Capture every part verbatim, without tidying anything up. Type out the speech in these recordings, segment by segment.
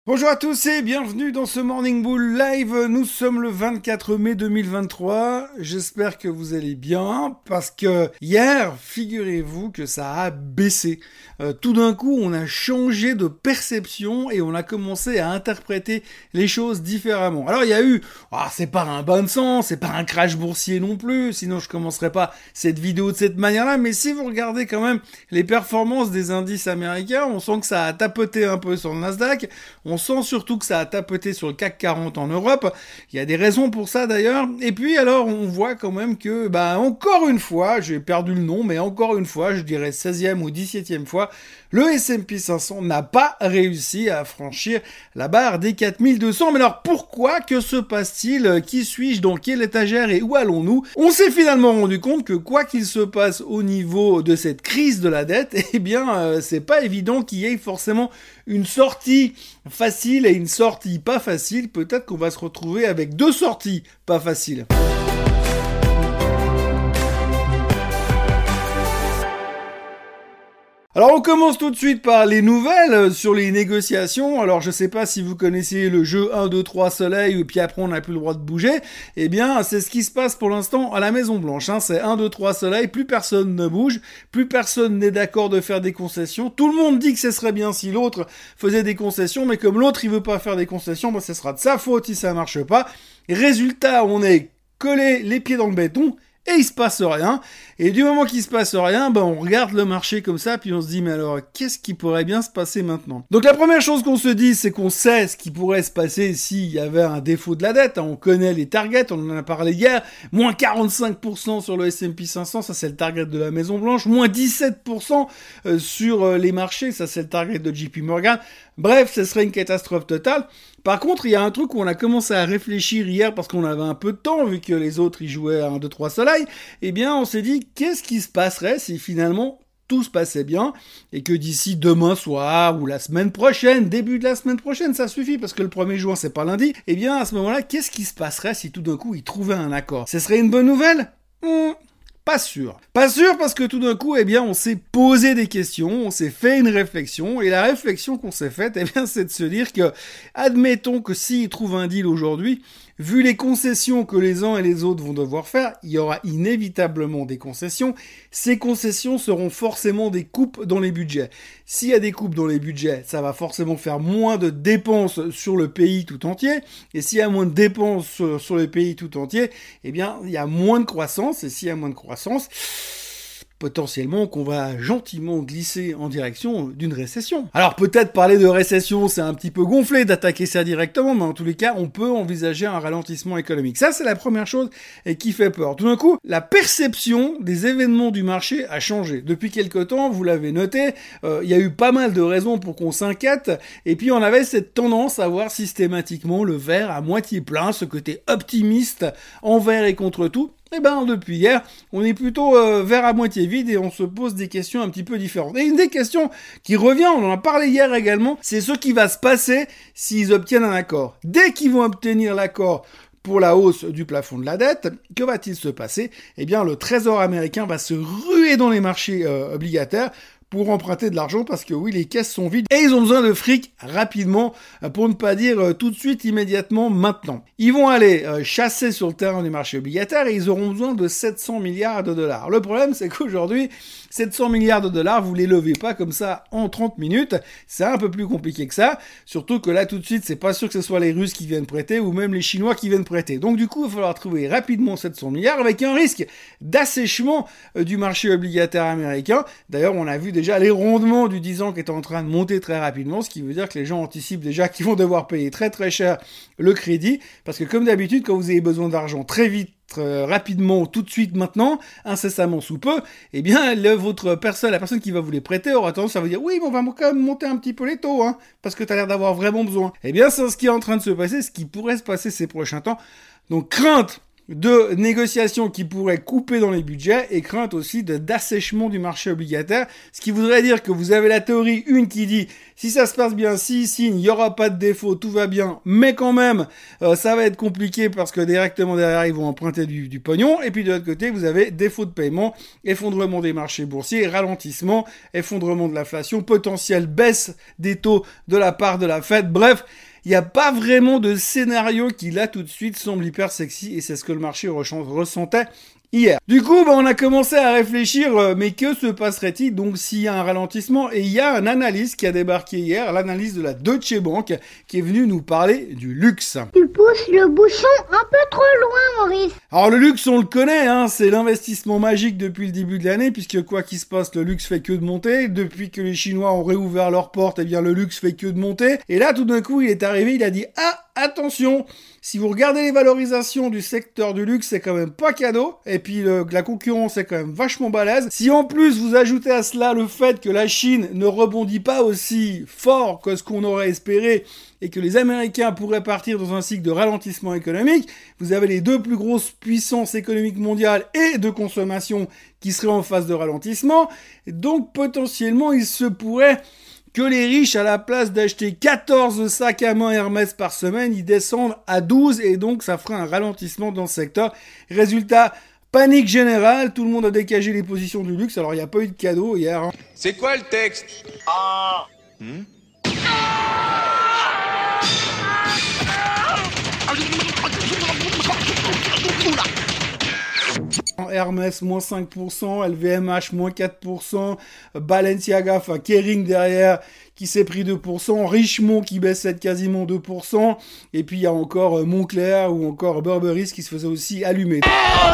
Bonjour à tous et bienvenue dans ce Morning Bull Live. Nous sommes le vingt-quatre mai deux mille vingt-trois. J'espère que vous allez bien parce que hier, figurez-vous que ça a baissé. Euh, tout d'un coup, on a changé de perception et on a commencé à interpréter les choses différemment. Alors il y a eu, ah, c'est pas un bain de sang, c'est pas un crash boursier non plus, sinon je commencerai pas cette vidéo de cette manière-là, mais si vous regardez quand même les performances des indices américains, on sent que ça a tapoté un peu sur le Nasdaq. On sent surtout que ça a tapoté sur le C A C quarante en Europe. Il y a des raisons pour ça d'ailleurs. Et puis alors on voit quand même que, bah encore une fois, j'ai perdu le nom, mais encore une fois, je dirais seizième ou dix-septième fois, le S and P cinq cents n'a pas réussi à franchir la barre des quatre mille deux cents. Mais alors pourquoi? Que se passe-t-il? Qui suis-je? Dans quelle étagère? Et où allons-nous? On s'est finalement rendu compte que quoi qu'il se passe au niveau de cette crise de la dette, eh bien euh, c'est pas évident qu'il y ait forcément une sortie facile et une sortie pas facile. Peut-être qu'on va se retrouver avec deux sorties pas faciles. Alors on commence tout de suite par les nouvelles sur les négociations. Alors je sais pas si vous connaissez le jeu un, deux, trois soleil et puis après on n'a plus le droit de bouger. Eh bien c'est ce qui se passe pour l'instant à la Maison Blanche. Hein. C'est un, deux, trois soleil, plus personne ne bouge, plus personne n'est d'accord de faire des concessions. Tout le monde dit que ce serait bien si l'autre faisait des concessions, mais comme l'autre il veut pas faire des concessions, ben ce sera de sa faute si ça marche pas. Résultat, on est collé les pieds dans le béton. Et il se passe rien. Et du moment qu'il se passe rien, ben on regarde le marché comme ça, puis on se dit, mais alors, qu'est-ce qui pourrait bien se passer maintenant? Donc la première chose qu'on se dit, c'est qu'on sait ce qui pourrait se passer s'il y avait un défaut de la dette. On connaît les targets, on en a parlé hier. Moins quarante-cinq pour cent sur le S and P cinq cents, ça c'est le target de la Maison Blanche. Moins dix-sept pour cent sur les marchés, ça c'est le target de J P Morgan. Bref, ce serait une catastrophe totale. Par contre, il y a un truc où on a commencé à réfléchir hier parce qu'on avait un peu de temps, vu que les autres, ils jouaient à un, deux, trois soleil. Eh bien, on s'est dit, qu'est-ce qui se passerait si finalement tout se passait bien et que d'ici demain soir ou la semaine prochaine, début de la semaine prochaine, ça suffit parce que le premier juin, c'est pas lundi. Eh bien, à ce moment-là, qu'est-ce qui se passerait si tout d'un coup, ils trouvaient un accord? Ce serait une bonne nouvelle? hmm. Pas sûr. Pas sûr parce que tout d'un coup, eh bien, on s'est posé des questions, on s'est fait une réflexion, et la réflexion qu'on s'est faite, eh bien, c'est de se dire que, admettons que s'ils trouvent un deal aujourd'hui, vu les concessions que les uns et les autres vont devoir faire, il y aura inévitablement des concessions. Ces concessions seront forcément des coupes dans les budgets. S'il y a des coupes dans les budgets, ça va forcément faire moins de dépenses sur le pays tout entier. Et s'il y a moins de dépenses sur, sur le pays tout entier, eh bien, il y a moins de croissance. Et s'il y a moins de croissance, potentiellement qu'on va gentiment glisser en direction d'une récession. Alors peut-être parler de récession, c'est un petit peu gonflé d'attaquer ça directement, mais en tous les cas, on peut envisager un ralentissement économique. Ça, c'est la première chose et qui fait peur. Tout d'un coup, la perception des événements du marché a changé. Depuis quelque temps, vous l'avez noté, euh, il y a eu pas mal de raisons pour qu'on s'inquiète, et puis on avait cette tendance à voir systématiquement le verre à moitié plein, ce côté optimiste envers et contre tout. Eh ben, depuis hier, on est plutôt euh, vers à moitié vide et on se pose des questions un petit peu différentes. Et une des questions qui revient, on en a parlé hier également, c'est ce qui va se passer s'ils obtiennent un accord. Dès qu'ils vont obtenir l'accord pour la hausse du plafond de la dette, que va-t-il se passer? Eh bien, le Trésor américain va se ruer dans les marchés euh, obligataires pour emprunter de l'argent parce que oui, les caisses sont vides et ils ont besoin de fric rapidement, pour ne pas dire euh, tout de suite, immédiatement, maintenant. Ils vont aller euh, chasser sur le terrain du marché obligataire et ils auront besoin de sept cents milliards de dollars. Le problème, c'est qu'aujourd'hui, sept cents milliards de dollars, vous les levez pas comme ça en trente minutes. C'est un peu plus compliqué que ça. Surtout que là, tout de suite, c'est pas sûr que ce soit les Russes qui viennent prêter ou même les Chinois qui viennent prêter. Donc du coup, il va falloir trouver rapidement sept cents milliards avec un risque d'assèchement euh, du marché obligataire américain. D'ailleurs, on a vu déjà les rendements du dix ans qui est en train de monter très rapidement, ce qui veut dire que les gens anticipent déjà qu'ils vont devoir payer très très cher le crédit, parce que comme d'habitude, quand vous avez besoin d'argent très vite, euh, rapidement, tout de suite, maintenant, incessamment sous peu, eh bien, le, votre personne, la personne qui va vous les prêter aura tendance à vous dire, oui, mais on va quand même monter un petit peu les taux, hein, parce que t'as l'air d'avoir vraiment besoin. Eh bien, c'est ce qui est en train de se passer, ce qui pourrait se passer ces prochains temps. Donc, crainte de négociations qui pourraient couper dans les budgets et crainte aussi de d'assèchement du marché obligataire, ce qui voudrait dire que vous avez la théorie une qui dit si ça se passe bien, si signe, il n'y aura pas de défaut, tout va bien, mais quand même euh, ça va être compliqué parce que directement derrière ils vont emprunter du, du pognon, et puis de l'autre côté vous avez défaut de paiement, effondrement des marchés boursiers, ralentissement, effondrement de l'inflation, potentielle baisse des taux de la part de la Fed, bref, il n'y a pas vraiment de scénario qui, là, tout de suite, semble hyper sexy, et c'est ce que le marché ressentait hier. Du coup, bah, on a commencé à réfléchir, euh, mais que se passerait-il donc s'il y a un ralentissement? Et il y a un analyste qui a débarqué hier, l'analyste de la Deutsche Bank, qui est venu nous parler du luxe. Tu pousses le bouchon un peu trop loin, Maurice. Alors le luxe, on le connaît, hein, c'est l'investissement magique depuis le début de l'année, puisque quoi qu'il se passe, le luxe fait que de monter. Depuis que les Chinois ont réouvert leurs portes, eh bien le luxe fait que de monter. Et là, tout d'un coup, il est arrivé, il a dit « Ah, attention !» Si vous regardez les valorisations du secteur du luxe, c'est quand même pas cadeau. Et puis le, la concurrence est quand même vachement balèze. Si en plus vous ajoutez à cela le fait que la Chine ne rebondit pas aussi fort que ce qu'on aurait espéré et que les Américains pourraient partir dans un cycle de ralentissement économique, vous avez les deux plus grosses puissances économiques mondiales et de consommation qui seraient en phase de ralentissement. Donc potentiellement, il se pourrait que les riches, à la place d'acheter quatorze sacs à main Hermès par semaine, ils descendent à douze, et donc ça fera un ralentissement dans le secteur. Résultat, panique générale, tout le monde a décagé les positions du luxe, alors il n'y a pas eu de cadeau hier. Hein. C'est quoi le texte? Ah hmm Hermès, moins cinq pour cent, L V M H, moins quatre pour cent, Balenciaga, enfin Kering derrière, qui s'est pris deux pour cent, Richemont qui baissait de quasiment deux pour cent, et puis il y a encore euh, Moncler ou encore Burberry qui se faisait aussi allumer.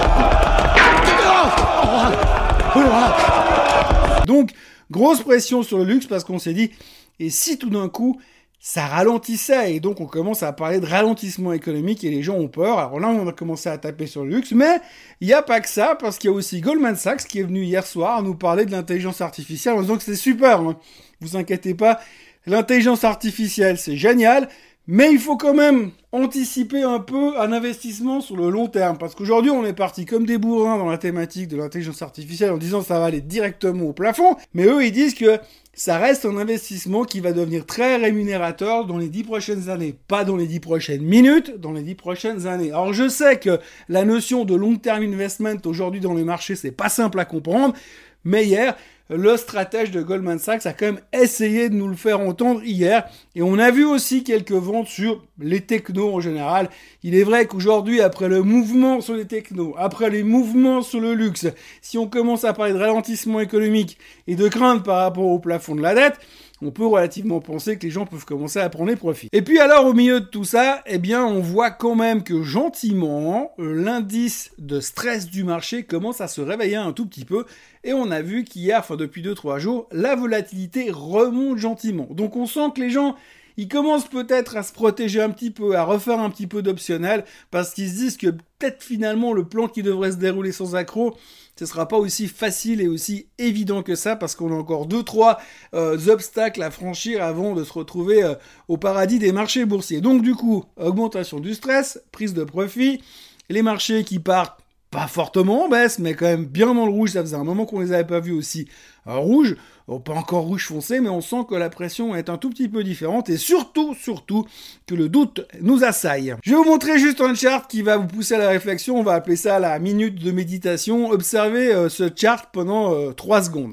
Donc, grosse pression sur le luxe parce qu'on s'est dit, et si tout d'un coup, ça ralentissait, et donc on commence à parler de ralentissement économique et les gens ont peur. Alors là, on a commencé à taper sur le luxe, mais il n'y a pas que ça, parce qu'il y a aussi Goldman Sachs qui est venu hier soir nous parler de l'intelligence artificielle en disant que c'est super, hein. Vous inquiétez pas, l'intelligence artificielle, c'est génial, mais il faut quand même anticiper un peu un investissement sur le long terme, parce qu'aujourd'hui, on est parti comme des bourrins dans la thématique de l'intelligence artificielle en disant que ça va aller directement au plafond, mais eux, ils disent que ça reste un investissement qui va devenir très rémunérateur dans les dix prochaines années. Pas dans les dix prochaines minutes, dans les dix prochaines années. Alors je sais que la notion de long-term investment aujourd'hui dans les marchés, c'est pas simple à comprendre, mais hier, le stratège de Goldman Sachs a quand même essayé de nous le faire entendre hier. Et on a vu aussi quelques ventes sur les technos en général. Il est vrai qu'aujourd'hui, après le mouvement sur les technos, après les mouvements sur le luxe, si on commence à parler de ralentissement économique et de crainte par rapport au plafond de la dette, on peut relativement penser que les gens peuvent commencer à prendre les profits. Et puis alors, au milieu de tout ça, eh bien, on voit quand même que gentiment, l'indice de stress du marché commence à se réveiller un tout petit peu. Et on a vu qu'hier, enfin depuis deux trois jours, la volatilité remonte gentiment. Donc on sent que les gens, ils commencent peut-être à se protéger un petit peu, à refaire un petit peu d'optionnel, parce qu'ils se disent que peut-être finalement le plan qui devrait se dérouler sans accroc, ce sera pas aussi facile et aussi évident que ça, parce qu'on a encore deux trois euh, obstacles à franchir avant de se retrouver euh, au paradis des marchés boursiers. Donc du coup, augmentation du stress, prise de profit, les marchés qui partent pas fortement en baisse, mais quand même bien dans le rouge. Ça faisait un moment qu'on les avait pas vus aussi euh, rouge. Bon, pas encore rouge foncé, mais on sent que la pression est un tout petit peu différente, et surtout, surtout, que le doute nous assaille. Je vais vous montrer juste un chart qui va vous pousser à la réflexion. On va appeler ça la minute de méditation. Observez euh, ce chart pendant euh, trois secondes.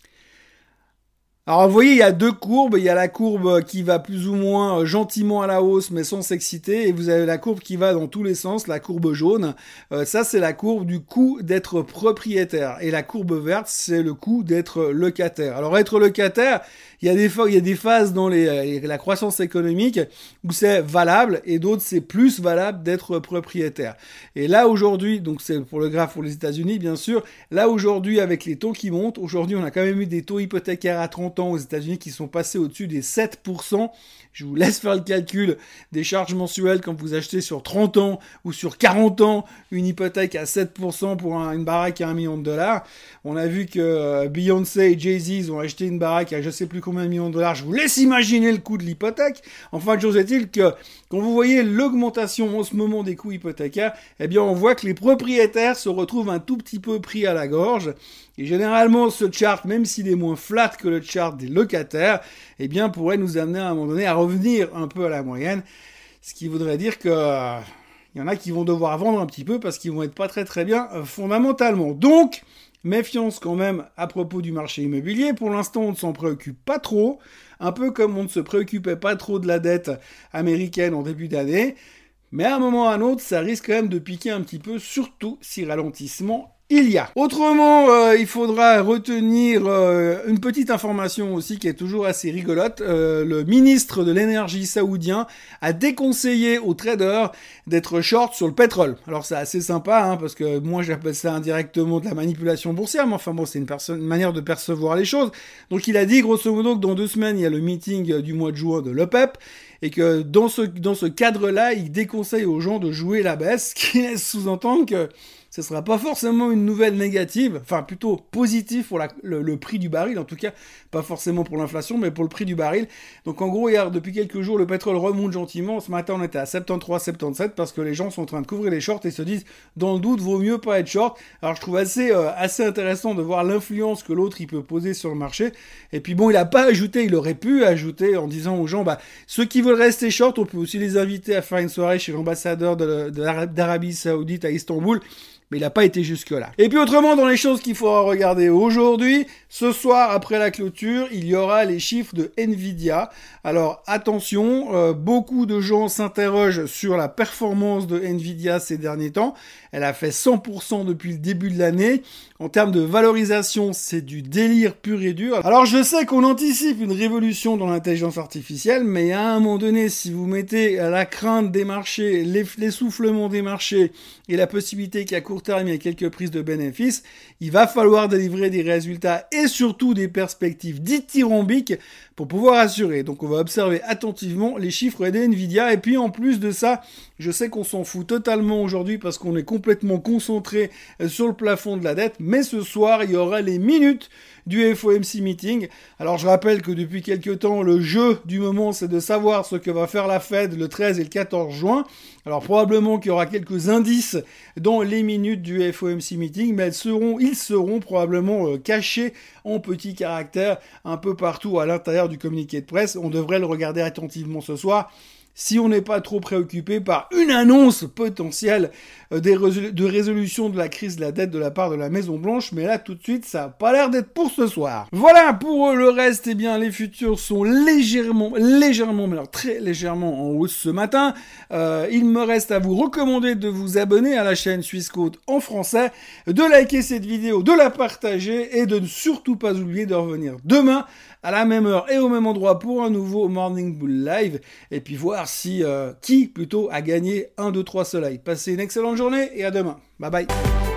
Alors vous voyez, il y a deux courbes. Il y a la courbe qui va plus ou moins gentiment à la hausse, mais sans s'exciter. Et vous avez la courbe qui va dans tous les sens, la courbe jaune. Euh, ça, c'est la courbe du coût d'être propriétaire. Et la courbe verte, c'est le coût d'être locataire. Alors être locataire, il y a des, il y a des phases dans les, la croissance économique où c'est valable, et d'autres, c'est plus valable d'être propriétaire. Et là, aujourd'hui, donc c'est pour le graphe pour les États-Unis, bien sûr. Là, aujourd'hui, avec les taux qui montent, aujourd'hui, on a quand même eu des taux hypothécaires à trente ans aux États-Unis qui sont passés au-dessus des sept pour cent. Je vous laisse faire le calcul des charges mensuelles quand vous achetez sur trente ans ou sur quarante ans une hypothèque à sept pour cent pour un, une baraque à un million de dollars. On a vu que euh, Beyoncé et Jay-Z ont acheté une baraque à je sais plus combien de millions de dollars, je vous laisse imaginer le coût de l'hypothèque. Enfin, chose est-il que quand vous voyez l'augmentation en ce moment des coûts hypothécaires, eh bien on voit que les propriétaires se retrouvent un tout petit peu pris à la gorge. Et généralement, ce chart, même s'il est moins flat que le chart des locataires, eh bien pourrait nous amener à un moment donné à revenir un peu à la moyenne. Ce qui voudrait dire que euh, il y en a qui vont devoir vendre un petit peu parce qu'ils vont être pas très très bien euh, fondamentalement. Donc, méfiance quand même à propos du marché immobilier. Pour l'instant, on ne s'en préoccupe pas trop. Un peu comme on ne se préoccupait pas trop de la dette américaine en début d'année. Mais à un moment ou à un autre, ça risque quand même de piquer un petit peu, surtout si ralentissement il y a. Autrement, euh, il faudra retenir euh, une petite information aussi qui est toujours assez rigolote. Euh, le ministre de l'énergie saoudien a déconseillé aux traders d'être short sur le pétrole. Alors c'est assez sympa, hein, parce que moi j'appelle ça indirectement de la manipulation boursière, mais enfin bon, c'est une, perso- une manière de percevoir les choses. Donc il a dit grosso modo que dans deux semaines, il y a le meeting du mois de juin de l'OPEP, et que dans ce, dans ce cadre-là, il déconseille aux gens de jouer la baisse, ce qui laisse sous-entendre que ce sera pas forcément une nouvelle négative, enfin plutôt positive pour la, le, le prix du baril, en tout cas pas forcément pour l'inflation, mais pour le prix du baril. Donc en gros, hier, depuis quelques jours, le pétrole remonte gentiment. Ce matin, on était à soixante-treize soixante-dix-sept parce que les gens sont en train de couvrir les shorts et se disent, dans le doute, vaut mieux pas être short. Alors je trouve assez euh, assez intéressant de voir l'influence que l'autre il peut poser sur le marché. Et puis bon, il a pas ajouté, il aurait pu ajouter en disant aux gens, bah ceux qui veulent rester short, on peut aussi les inviter à faire une soirée chez l'ambassadeur de, de, d'Arabie Saoudite à Istanbul. Mais il n'a pas été jusque-là. Et puis autrement, dans les choses qu'il faudra regarder aujourd'hui, ce soir, après la clôture, il y aura les chiffres de Nvidia. Alors attention, euh, beaucoup de gens s'interrogent sur la performance de Nvidia ces derniers temps. Elle a fait cent pour cent depuis le début de l'année. En termes de valorisation, c'est du délire pur et dur. Alors je sais qu'on anticipe une révolution dans l'intelligence artificielle, mais à un moment donné, si vous mettez à la crainte des marchés, l'essoufflement des marchés et la possibilité qu'à court terme il y ait quelques prises de bénéfices, il va falloir délivrer des résultats et surtout des perspectives dithyrambiques pour pouvoir assurer. Donc on va observer attentivement les chiffres de Nvidia. Et puis en plus de ça, je sais qu'on s'en fout totalement aujourd'hui parce qu'on est complètement concentré sur le plafond de la dette, mais ce soir il y aura les minutes du F O M C meeting. Alors je rappelle que depuis quelques temps, le jeu du moment c'est de savoir ce que va faire la Fed le treize et le quatorze juin. Alors probablement qu'il y aura quelques indices dans les minutes du F O M C meeting, mais elles seront, ils seront probablement euh, cachés en petits caractères un peu partout à l'intérieur du communiqué de presse. On devrait le regarder attentivement ce soir, si on n'est pas trop préoccupé par une annonce potentielle des résol- de résolution de la crise de la dette de la part de la Maison Blanche, mais là tout de suite ça n'a pas l'air d'être pour ce soir. Voilà, pour le reste, eh bien les futurs sont légèrement, légèrement, mais alors très légèrement en hausse ce matin. Euh, il me reste à vous recommander de vous abonner à la chaîne Swissquote en français, de liker cette vidéo, de la partager et de ne surtout pas oublier de revenir demain à la même heure et au même endroit pour un nouveau Morning Bull Live, et puis voir si, euh, qui plutôt a gagné un, deux, trois soleils. Passez une excellente journée et à demain. Bye bye.